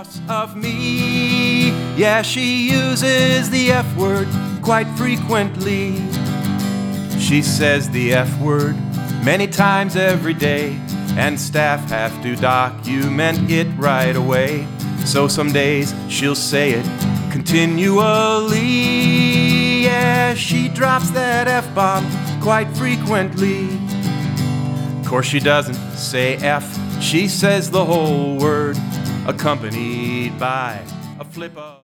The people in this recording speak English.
photographs of me. Yeah, she uses the F word quite frequently. She says the F word many times every day, and staff have to document it right away. So some days she'll say it continually. Yeah, she drops that F-bomb quite frequently. Of course she doesn't say F, she says the whole word, accompanied by a flip of